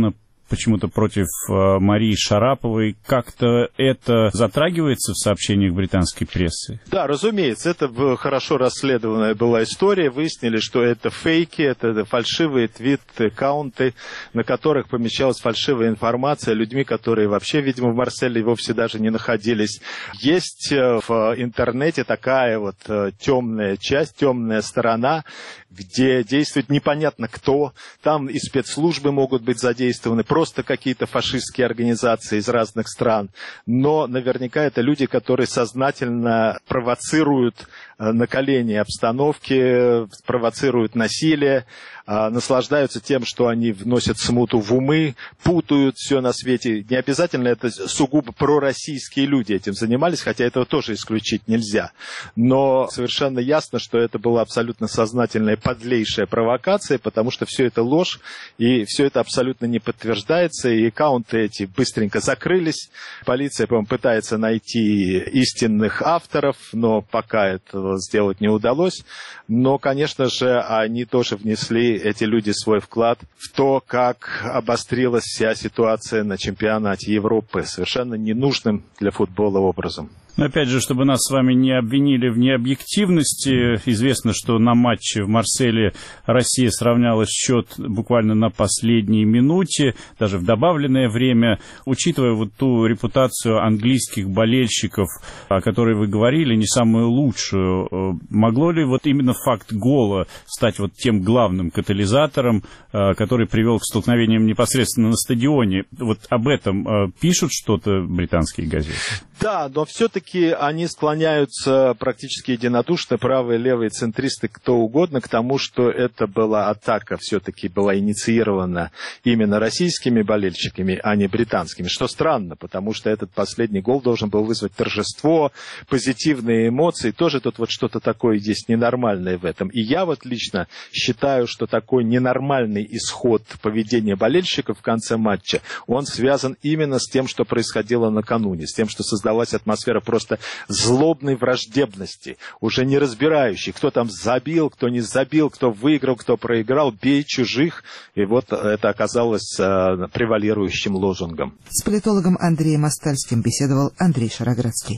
почему-то против Марии Шараповой. Как-то это затрагивается в сообщениях британской прессы? Да, разумеется, это хорошо расследованная была история. Выяснили, что это фейки, это фальшивые твит-аккаунты, на которых помещалась фальшивая информация людьми, которые вообще, видимо, в Марселе вовсе даже не находились. Есть в интернете такая вот темная часть, темная сторона, где действует непонятно кто. Там и спецслужбы могут быть задействованы, просто какие-то фашистские организации из разных стран. Но наверняка это люди, которые сознательно провоцируют накаление обстановки, провоцируют насилие, наслаждаются тем, что они вносят смуту в умы, путают все на свете. Не обязательно это сугубо пророссийские люди этим занимались, хотя этого тоже исключить нельзя. Но совершенно ясно, что это была абсолютно сознательная подлейшая провокация, потому что все это ложь, и все это абсолютно не подтверждается, и аккаунты эти быстренько закрылись. Полиция, по-моему, пытается найти истинных авторов, но пока этого сделать не удалось. Но, конечно же, они тоже внесли, эти люди, свой вклад в то, как обострилась вся ситуация на чемпионате Европы совершенно ненужным для футбола образом. Но опять же, чтобы нас с вами не обвинили в необъективности, известно, что на матче в Марселе Россия сравняла счет буквально на последней минуте, даже в добавленное время. Учитывая вот ту репутацию английских болельщиков, о которой вы говорили, не самую лучшую, могло ли вот именно факт гола стать вот тем главным катализатором, который привел к столкновениям непосредственно на стадионе? Вот об этом пишут что-то британские газеты? Да, но все-таки они склоняются практически единодушно, правые, левые, центристы, кто угодно, к тому, что это была атака, все-таки была инициирована именно российскими болельщиками, а не британскими. Что странно, потому что этот последний гол должен был вызвать торжество, позитивные эмоции. Тоже тут вот что-то такое есть ненормальное в этом. И я вот лично считаю, что такой ненормальный исход поведения болельщиков в конце матча, он связан именно с тем, что происходило накануне, с тем, что создавалась атмосфера просто злобной враждебности, уже не разбирающей, кто там забил, кто не забил, кто выиграл, кто проиграл, бей чужих. И вот это оказалось превалирующим лозунгом. С политологом Андреем Остальским беседовал Андрей Шароградский.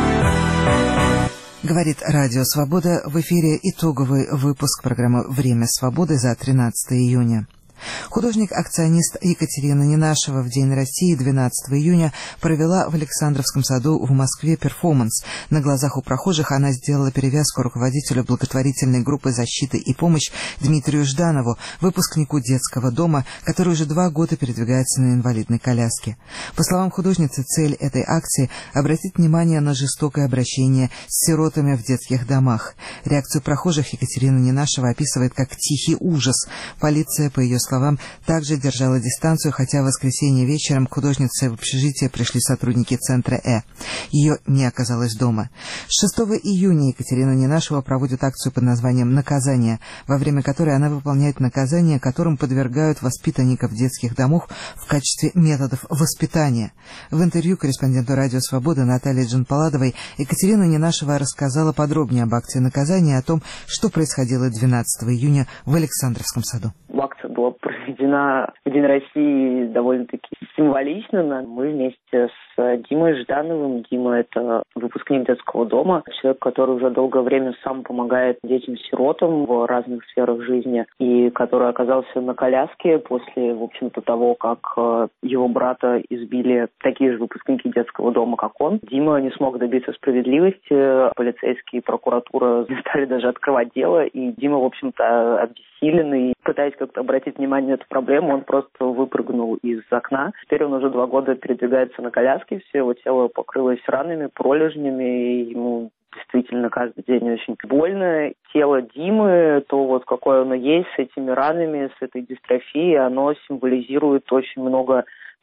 Говорит Радио Свобода, в эфире итоговый выпуск программы «Время свободы» за 13 июня. Художник-акционист Екатерина Ненашева в День России 12 июня провела в Александровском саду в Москве перформанс. На глазах у прохожих она сделала перевязку руководителю благотворительной группы «Защита и помощь» Дмитрию Жданову, выпускнику детского дома, который уже 2 года передвигается на инвалидной коляске. По словам художницы, цель этой акции – обратить внимание на жестокое обращение с сиротами в детских домах. Реакцию прохожих Екатерина Ненашева описывает как тихий ужас. Полиция, по ее словам, также держала дистанцию, хотя в воскресенье вечером к художнице в общежитие пришли сотрудники центра «Э». Ее не оказалось дома. С 6 июня Екатерина Ненашева проводит акцию под названием «Наказание», во время которой она выполняет наказания, которым подвергают воспитанников детских домов в качестве методов воспитания. В интервью корреспонденту «Радио Свобода» Наталье Джанпаладовой Екатерина Ненашева рассказала подробнее об акции наказания и о том, что происходило 12 июня в Александровском саду. Акция была проведена в День России довольно-таки символично. Мы вместе с Димой Ждановым. Дима – это выпускник детского дома, человек, который уже долгое время сам помогает детям-сиротам в разных сферах жизни, и который оказался на коляске после, в общем-то, того, как его брата избили такие же выпускники детского дома, как он. Дима не смог добиться справедливости. Полицейские и прокуратура не стали даже открывать дело, и Дима, в общем-то, обессиленный, пытаясь как-то обратить внимание на эту проблему, он просто выпрыгнул из окна. Теперь он уже 2 года передвигается на коляске, все его тело покрылось ранами, пролежнями, и ему действительно каждый день очень больно. Тело Димы, то вот какое оно есть, с этими ранами, с этой дистрофией, оно символизирует очень много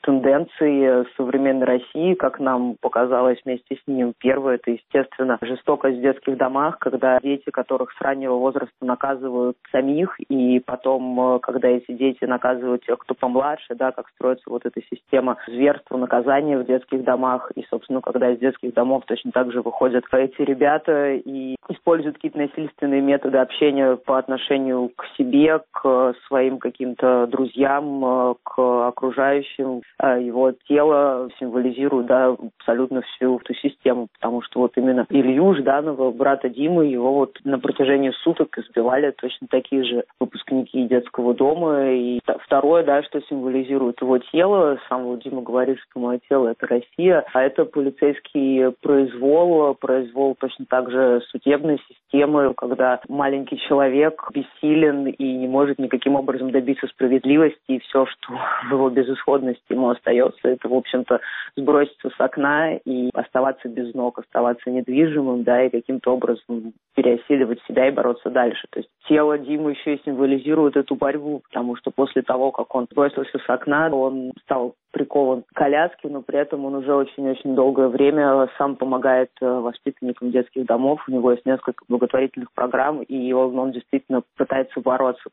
тенденций современной России, как нам показалось вместе с ним. Первое – это, естественно, жестокость в детских домах, когда дети, которых с раннего возраста наказывают самих, и потом, когда эти дети наказывают тех, кто помладше, да, как строится вот эта система зверства, наказания в детских домах, и, собственно, когда из детских домов точно так же выходят эти ребята и используют какие-то насильственные методы общения по отношению к себе, к своим каким-то друзьям, к окружающим. Его тело символизирует, да, абсолютно всю эту систему, потому что вот именно Илью Жданова, брата Димы, его вот на протяжении суток избивали точно такие же выпускники детского дома. И второе, да, что символизирует его тело, сам вот Дима говорит, что мое тело – это Россия, а это полицейский произвол точно так же судебной системы, когда маленький человек бессилен и не может никаким образом добиться справедливости, и все, что в его безысходности ему остается, это, в общем-то, сброситься с окна и оставаться без ног, оставаться недвижимым, да, и каким-то образом переосиливать себя и бороться дальше. То есть тело Димы еще и символизирует эту борьбу, потому что после того, как он сбросился с окна, он стал прикован к коляске, но при этом он уже очень-очень долгое время сам помогает воспитанникам детских домов. У него есть несколько благотворительных программ, и он действительно пытается бороться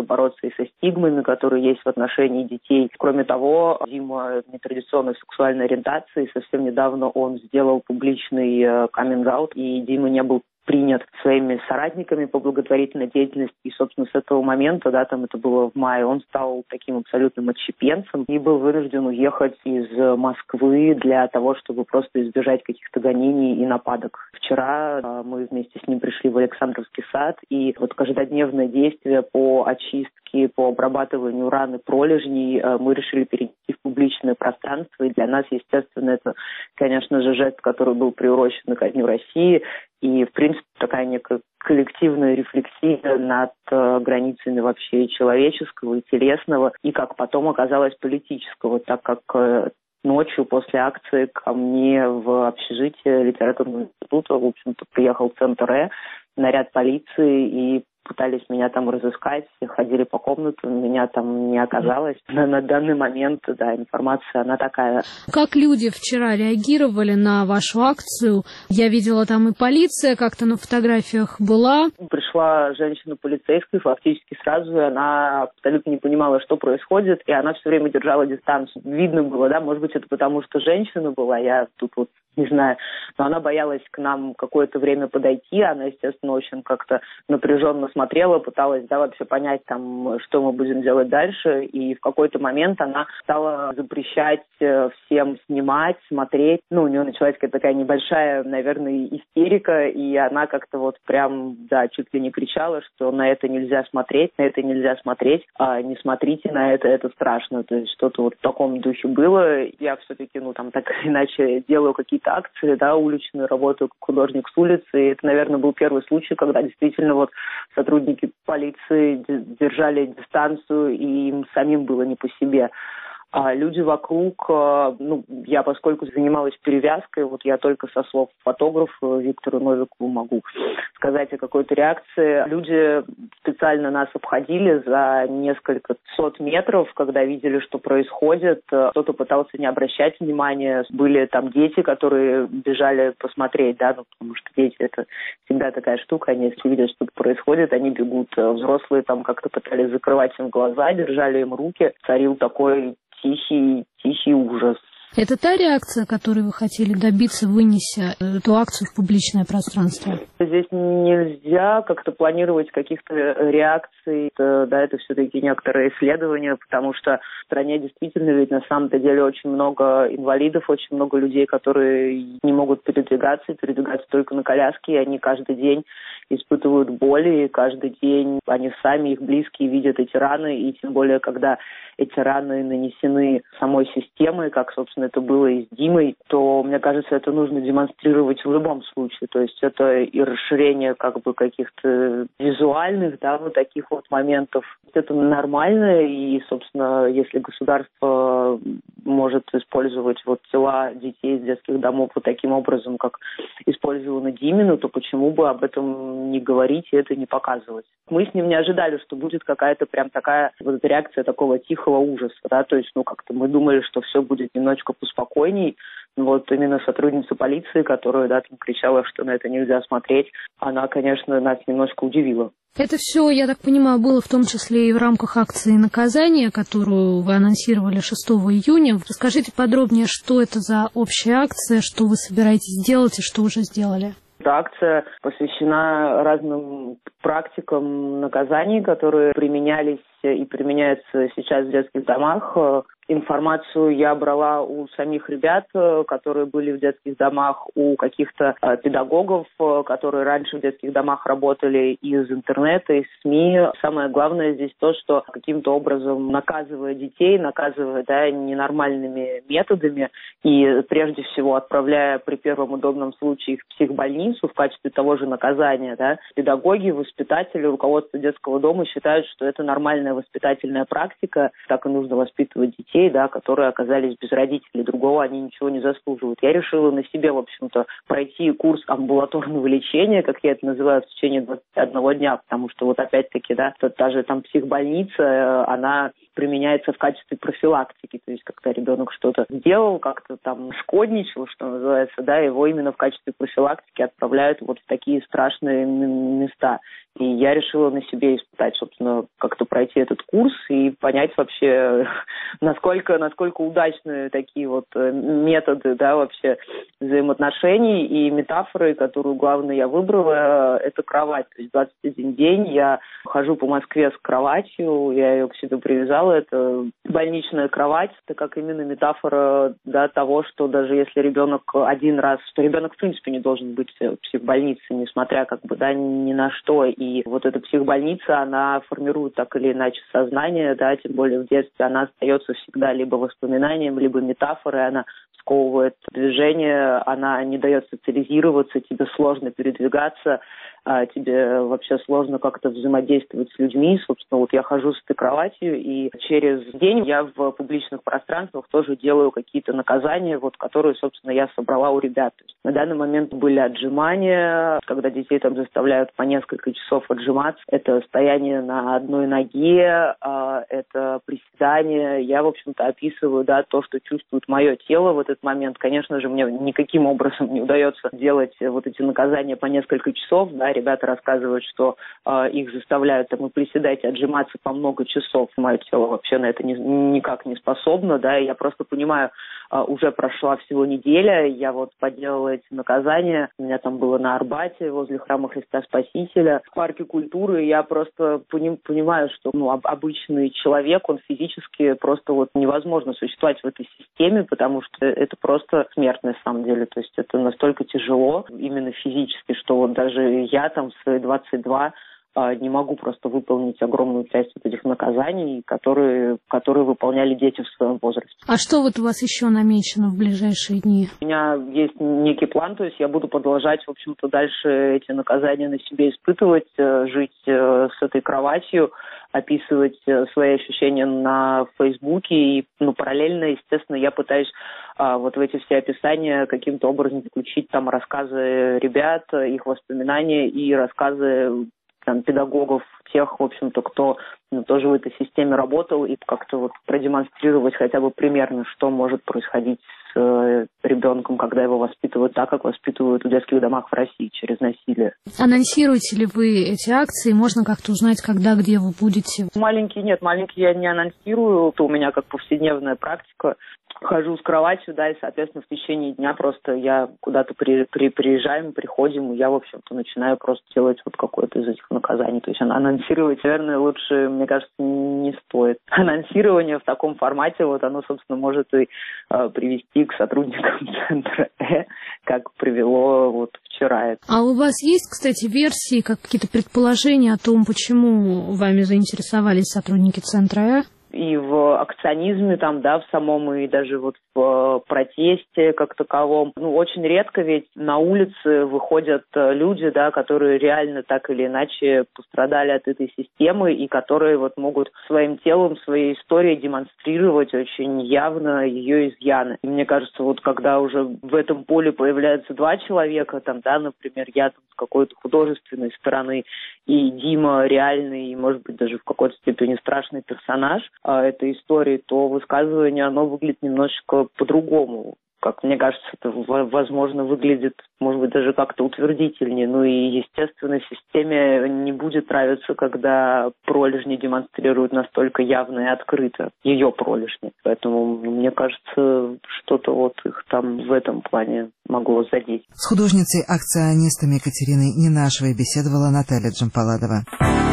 и со стигмами, которые есть в отношении детей. Кроме того, Дима нетрадиционной сексуальной ориентации. Совсем недавно он сделал публичный каминг-аут, и Дима не был принят своими соратниками по благотворительной деятельности. И, собственно, с этого момента, да, там это было в мае, он стал таким абсолютным отщепенцем и был вынужден уехать из Москвы для того, чтобы просто избежать каких-то гонений и нападок. Вчера мы вместе с ним пришли в Александровский сад, и вот каждодневное действие по очистке, по обрабатыванию ран и пролежней мы решили перейти в публичное пространство. И для нас, естественно, это, конечно же, жест, который был приурочен ко Дню России. И, в принципе, такая некая коллективная рефлексия над границами вообще человеческого и телесного, и, как потом оказалось, политического, так как ночью после акции ко мне в общежитие литературного института, в общем-то, приехал Центр наряд полиции и пытались меня там разыскать, ходили по комнатам, меня там не оказалось. На данный момент, да, информация, она такая. Как люди вчера реагировали на вашу акцию? Я видела, там и полиция как-то на фотографиях была. Пришла женщина-полицейская, фактически сразу, и она абсолютно не понимала, что происходит, и она все время держала дистанцию. Видно было, да, может быть, это потому, что женщина была, я тут вот не знаю, но она боялась к нам какое-то время подойти, она, естественно, очень как-то напряженно смотрела, пыталась, да, вообще понять, там, что мы будем делать дальше, и в какой-то момент она стала запрещать всем снимать, смотреть. Ну, у нее началась какая-то такая небольшая, наверное, истерика, и она как-то вот прям, да, чуть ли не кричала, что на это нельзя смотреть, не смотрите на это страшно. То есть что-то вот в таком духе было. Я все-таки, ну, там, так или иначе делаю какие-то акции, да, уличную, работаю как художник с улицы, и это, наверное, был первый случай, когда действительно вот сотрудники полиции держали дистанцию, и им самим было не по себе. А люди вокруг, ну, я, поскольку занималась перевязкой, вот я только со слов фотографа Виктору Новикову могу сказать о какой-то реакции. Люди специально нас обходили за несколько сот метров, когда видели, что происходит. Кто-то пытался не обращать внимания. Были там дети, которые бежали посмотреть, да, ну, потому что дети — это всегда такая штука, они, если видят, что-то происходит, они бегут. Взрослые там как-то пытались закрывать им глаза, держали им руки. Царил такой тихий ужас. Это та реакция, которой вы хотели добиться, вынеся эту акцию в публичное пространство? Здесь нельзя как-то планировать каких-то реакций. Да, это все-таки некоторые исследования, потому что в стране действительно ведь на самом-то деле очень много инвалидов, очень много людей, которые не могут передвигаться только на коляске, и они каждый день испытывают боли, и каждый день они сами, их близкие видят эти раны, и тем более, когда эти раны нанесены самой системой, как, собственно, конечно, это было и с Димой, то, мне кажется, это нужно демонстрировать в любом случае. То есть это и расширение как бы каких-то визуальных, да, вот таких вот моментов. Это нормально, и, собственно, если государство может использовать вот тела детей из детских домов вот таким образом, как использовано Димину, то почему бы об этом не говорить и это не показывать? Мы с ним не ожидали, что будет какая-то прям такая вот реакция такого тихого ужаса, да, то есть, ну, как-то мы думали, что все будет немножечко поспокойней. Вот именно сотрудница полиции, которая, да, там кричала, что на это нельзя смотреть, она, конечно, нас немножко удивила. Это все, я так понимаю, было в том числе и в рамках акции наказания, которую вы анонсировали 6 июня. Расскажите подробнее, что это за общая акция, что вы собираетесь делать и что уже сделали. Эта акция посвящена разным практикам наказаний, которые применялись и применяются сейчас в детских домах. Информацию я брала у самих ребят, которые были в детских домах, у каких-то педагогов, которые раньше в детских домах работали, из интернета, из СМИ. Самое главное здесь то, что каким-то образом наказывая детей, наказывая, да, ненормальными методами и прежде всего отправляя при первом удобном случае их в психбольницу в качестве того же наказания, да, педагоги, воспитатели, руководство детского дома считают, что это нормальная воспитательная практика, так и нужно воспитывать детей, да, которые оказались без родителей, другого они ничего не заслуживают. Я решила на себе, в общем-то, пройти курс амбулаторного лечения, как я это называю, в течение 21 дня, потому что вот опять-таки, да, та же там психбольница, она применяется в качестве профилактики, то есть когда ребенок что-то сделал, как-то там шкодничал, что называется, да, его именно в качестве профилактики отправляют вот в такие страшные места. И я решила на себе испытать, собственно, как-то пройти этот курс и понять вообще, насколько удачны такие вот методы, да, вообще взаимоотношений и метафоры, которую, главное, я выбрала, это кровать. То есть 21 день я хожу по Москве с кроватью, я ее к себе привязала, это больничная кровать, это как именно метафора, да, того, что даже если ребенок один раз, что ребенок в принципе не должен быть в психбольнице, несмотря как бы, да, ни на что. И вот эта психбольница, она формирует так или иначе сознание, да, тем более в детстве она остается всегда либо воспоминанием, либо метафорой, она сковывает движение, она не дает социализироваться, тебе сложно передвигаться, тебе вообще сложно как-то взаимодействовать с людьми. Собственно, вот я хожу с этой кроватью, и через день я в публичных пространствах тоже делаю какие-то наказания, вот, которые, собственно, я собрала у ребят. То есть на данный момент были отжимания, когда детей там заставляют по несколько часов отжиматься. Это стояние на одной ноге, это приседание. Я, в общем-то, описываю, да, то, что чувствует мое тело в этот момент. Конечно же, мне никаким образом не удается делать вот эти наказания по несколько часов, да. Ребята рассказывают, что их заставляют там и приседать, и отжиматься по много часов. Мое тело вообще на это никак не способно, да, и я просто понимаю, уже прошла всего неделя, я вот поделала эти наказания, у меня там было на Арбате, возле храма Христа Спасителя, в парке культуры, я просто понимаю, что, ну, обычный человек, он физически просто вот невозможно существовать в этой системе, потому что это просто смерть на самом деле, то есть это настолько тяжело, именно физически, что вот даже я там в свои 22 не могу просто выполнить огромную часть вот этих наказаний, которые выполняли дети в своем возрасте. А что вот у вас еще намечено в ближайшие дни? У меня есть некий план, то есть я буду продолжать, в общем-то, дальше эти наказания на себе испытывать, жить с этой кроватью, описывать свои ощущения на Фейсбуке, и, ну, параллельно, естественно, я пытаюсь вот в эти все описания каким-то образом включить там рассказы ребят, их воспоминания и рассказы там педагогов, тех, в общем-то, кто тоже в этой системе работал, и как-то вот продемонстрировать хотя бы примерно, что может происходить с ребенком, когда его воспитывают так, как воспитывают в детских домах в России, через насилие. Анонсируете ли вы эти акции? Можно как-то узнать, когда, где вы будете? Маленькие я не анонсирую. Это у меня как повседневная практика. Хожу с кроватью, да, и, соответственно, в течение дня просто я куда-то приезжаем, приходим, и я, в общем-то, начинаю просто делать вот какое-то из этих наказаний. То есть анонсировать, наверное, лучше, мне кажется, не стоит. Анонсирование в таком формате, вот оно, собственно, может и привести к сотрудникам центра как привело вот вчера. А у вас есть, кстати, версии, какие-то предположения о том, почему вами заинтересовались сотрудники центра и в акционизме там, да, в самом, и даже вот в протесте как таковом. Очень редко ведь на улице выходят люди, да, которые реально так или иначе пострадали от этой системы и которые могут своим телом, своей историей демонстрировать очень явно ее изъяны. И мне кажется, когда уже в этом поле появляются два человека, например, я с какой-то художественной стороны, и Дима реальный, и, может быть, даже в какой-то степени страшный персонаж этой истории, то высказывание, оно выглядит немножечко по-другому. Как мне кажется, это, возможно, выглядит, может быть, даже как-то утвердительнее. И, естественно, системе не будет нравиться, когда пролежни демонстрируют настолько явно и открыто ее пролежни. Поэтому, мне кажется, что-то их там в этом плане могло задеть. С художницей-акционистами Екатериной Ненашевой беседовала Наталья Джампаладова.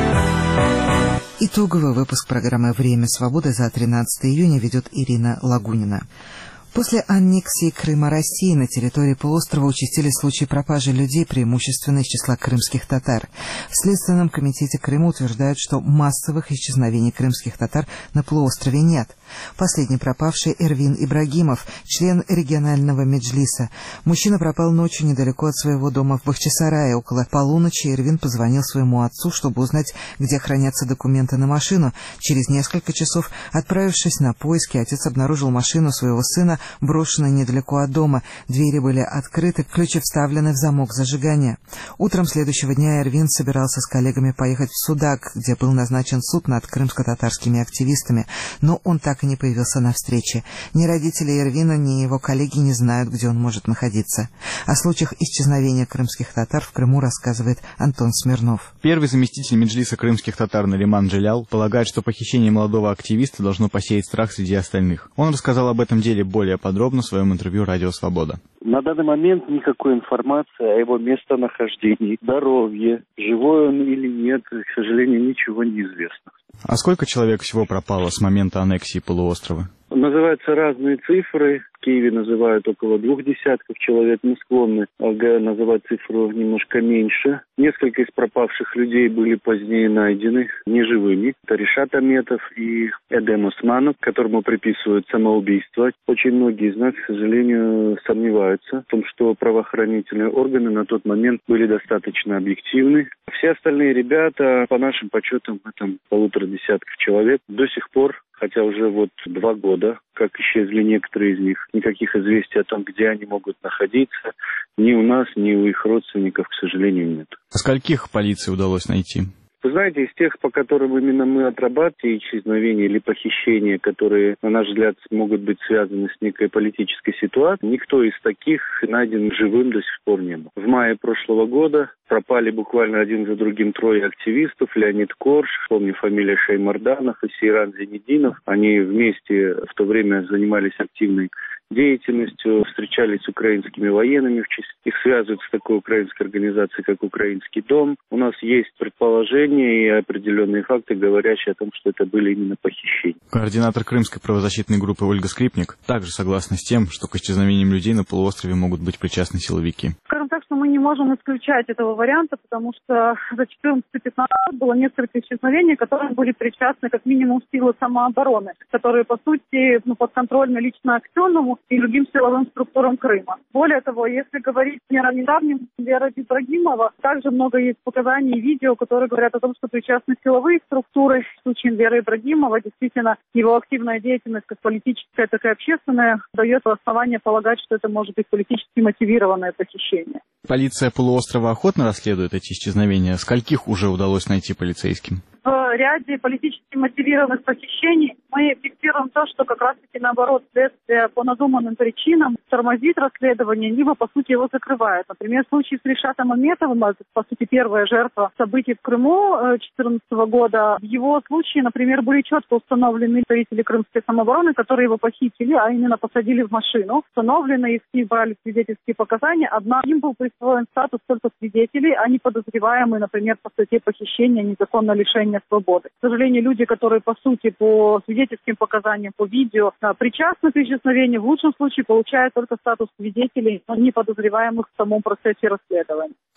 Итоговый выпуск программы «Время свободы» за 13 июня ведет Ирина Лагунина. После аннексии Крыма России на территории полуострова участились случаи пропажи людей, преимущественно из числа крымских татар. В Следственном комитете Крыма утверждают, что массовых исчезновений крымских татар на полуострове нет. Последний пропавший Эрвин Ибрагимов, член регионального меджлиса. Мужчина пропал ночью недалеко от своего дома в Бахчисарае. Около полуночи Эрвин позвонил своему отцу, чтобы узнать, где хранятся документы на машину. Через несколько часов, отправившись на поиски, отец обнаружил машину своего сына, брошенной недалеко от дома. Двери были открыты, ключи вставлены в замок зажигания. Утром следующего дня Эрвин собирался с коллегами поехать в Судак, где был назначен суд над крымско-татарскими активистами, но он так и не появился на встрече. Ни родители Эрвина, ни его коллеги не знают, где он может находиться. О случаях исчезновения крымских татар в Крыму рассказывает Антон Смирнов. Первый заместитель меджлиса крымских татар Нариман Джалял полагает, что похищение молодого активиста должно посеять страх среди остальных. Он рассказал об этом деле более подробно в своем интервью «Радио Свобода». На данный момент никакой информации о его местонахождении, здоровье, живой он или нет, к сожалению, ничего не известно. А сколько человек всего пропало с момента аннексии полуострова? Называются разные цифры. В Киеве называют около 2 десятков человек. Мы склонны называть цифру немножко меньше. Несколько из пропавших людей были позднее найдены неживыми. Это Ришат Аметов и Эдем Османов, которому приписывают самоубийство. Очень многие из нас, к сожалению, сомневаются в том, что правоохранительные органы на тот момент были достаточно объективны. Все остальные ребята, по нашим подсчетам, это 1,5 десятков человек, до сих пор, хотя уже 2 года, как исчезли некоторые из них, никаких известий о том, где они могут находиться, ни у нас, ни у их родственников, к сожалению, нет. А скольких полиции удалось найти? Вы знаете, из тех, по которым именно мы отрабатываем исчезновения или похищения, которые, на наш взгляд, могут быть связаны с некой политической ситуацией, никто из таких найден живым до сих пор не был. В мае прошлого года пропали буквально один за другим 3 активистов. Леонид Корж, помню, фамилия Шаймарданов и Сейран Зенединов. Они вместе в то время занимались активной деятельностью, встречались с украинскими военными, их связывают с такой украинской организацией, как Украинский дом. У нас есть предположения и определенные факты, говорящие о том, что это были именно похищения. Координатор крымской правозащитной группы Ольга Скрипник также согласна с тем, что к исчезновениям людей на полуострове могут быть причастны силовики. Скажем так, что мы не можем исключать этого варианта, потому что за 14-15 год было несколько исчезновений, которые были причастны как минимум силы самообороны, которые, по сути, подконтрольны лично Аксенову и другим силовым структурам Крыма. Более того, если говорить о недавнем Веры Ибрагимова, также много есть показаний и видео, которые говорят о том, что причастны силовые структуры. В случае Веры Ибрагимова действительно его активная деятельность, как политическая, так и общественная, дает основание полагать, что это может быть политически мотивированное похищение. Полиция полуострова охотно расследует эти исчезновения. Скольких уже удалось найти полицейским? В ряде политически мотивированных похищений мы фиксируем то, что как раз-таки наоборот следствие по надуманным причинам тормозит расследование, либо по сути его закрывает. Например, в случае с Ришатом Аметовым, это по сути первая жертва событий в Крыму 2014 года, в его случае, например, были четко установлены представители крымской самообороны, которые его похитили, а именно посадили в машину. Установлены, их с них брали свидетельские показания, однако им был присвоен статус только свидетелей, а не подозреваемые, например, по статье похищения, незаконное лишение свободы. К сожалению, люди, которые, по сути, по свидетельским показаниям, по видео, причастны к исчезновению, в лучшем случае получают только статус свидетелей, но не подозреваемых в самом процессе расследования.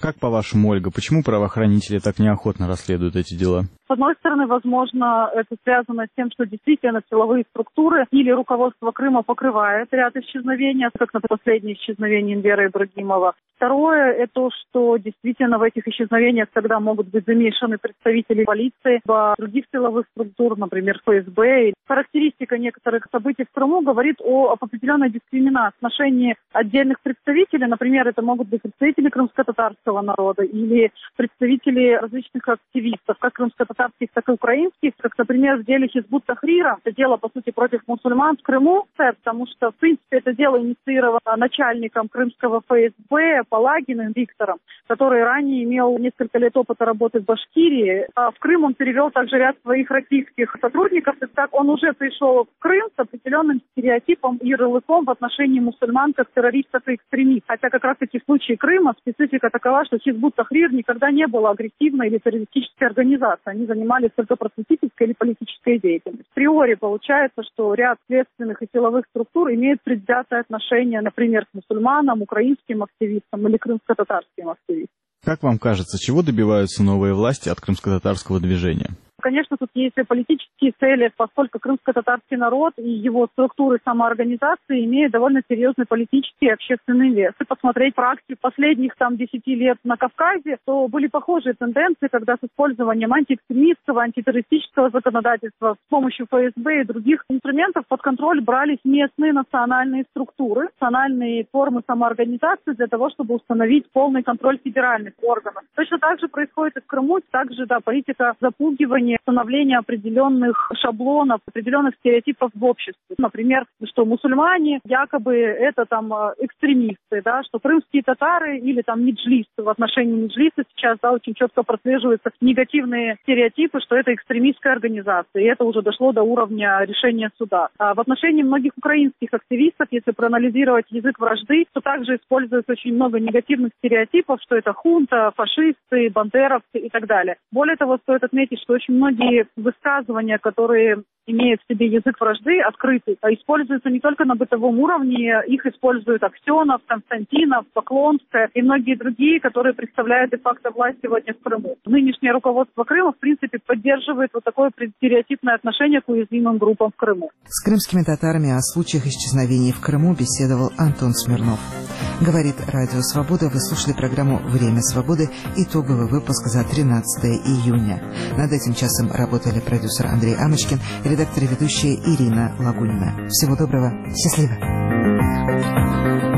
Как по-вашему, Ольга, почему правоохранители так неохотно расследуют эти дела? С одной стороны, возможно, это связано с тем, что действительно силовые структуры или руководство Крыма покрывает ряд исчезновений, как на последнее исчезновение Энвера Ибрагимова. Второе, это то, что действительно в этих исчезновениях тогда могут быть замешаны представители полиции, других силовых структур, например, ФСБ. Характеристика некоторых событий в Крыму говорит о определенной дискриминации в отношении отдельных представителей. Например, это могут быть представители крымско-татарского народа или представители различных активистов, как крымско-татарских, так и украинских, как, например, в деле Хизбут Тахрира. Это дело, по сути, против мусульман в Крыму, потому что, в принципе, это дело инициировано начальником крымского ФСБ Палагиным Виктором, который ранее имел несколько лет опыта работы в Башкирии. А в Крым он перевел также ряд своих российских сотрудников. И так он уже пришел в Крым с определенным стереотипом и ярлыком в отношении мусульман как террористов и экстремистов. Хотя как раз-таки в случае Крыма специфика такова, что Хизбут Тахрир никогда не была агрессивной или террористической организацией. Они занимались только просветительской или политической деятельностью. Априори получается, что ряд следственных и силовых структур имеют предвзятое отношение, например, к мусульманам, украинским активистам или крымско-татарским активистам. Как вам кажется, чего добиваются новые власти от крымско-татарского движения? Конечно, тут есть и политические цели, поскольку крымско-татарский народ и его структуры самоорганизации имеют довольно серьезный политический и общественный вес. Если посмотреть практику последних 10 лет на Кавказе, то были похожие тенденции, когда с использованием антиэкстремистского, антитеррористического законодательства с помощью ФСБ и других инструментов под контроль брались местные национальные структуры, национальные формы самоорганизации для того, чтобы установить полный контроль федеральных органов. Точно так же происходит и в Крыму, также политика запугивания, установление определенных шаблонов, определенных стереотипов в обществе. Например, что мусульмане якобы это экстремисты, что крымские татары или меджлисты. В отношении меджлиста сейчас очень четко прослеживаются негативные стереотипы, что это экстремистская организация. И это уже дошло до уровня решения суда. А в отношении многих украинских активистов, если проанализировать язык вражды, то также используется очень много негативных стереотипов, что это хунта, фашисты, бандеровцы и так далее. Более того, стоит отметить, что очень многие высказывания, которые имеют в себе язык вражды, открытый, используются не только на бытовом уровне, их используют Аксенов, Константинов, Поклонская и многие другие, которые представляют де-факто власть сегодня в Крыму. Нынешнее руководство Крыма, в принципе, поддерживает такое стереотипное отношение к уязвимым группам в Крыму. С крымскими татарами о случаях исчезновений в Крыму беседовал Антон Смирнов. Говорит Радио Свобода. Вы слушали программу «Время свободы». Итоговый выпуск за 13 июня. Над этим часом работали продюсер Андрей Амочкин, редактор и ведущая Ирина Лагунина. Всего доброго. Счастливо.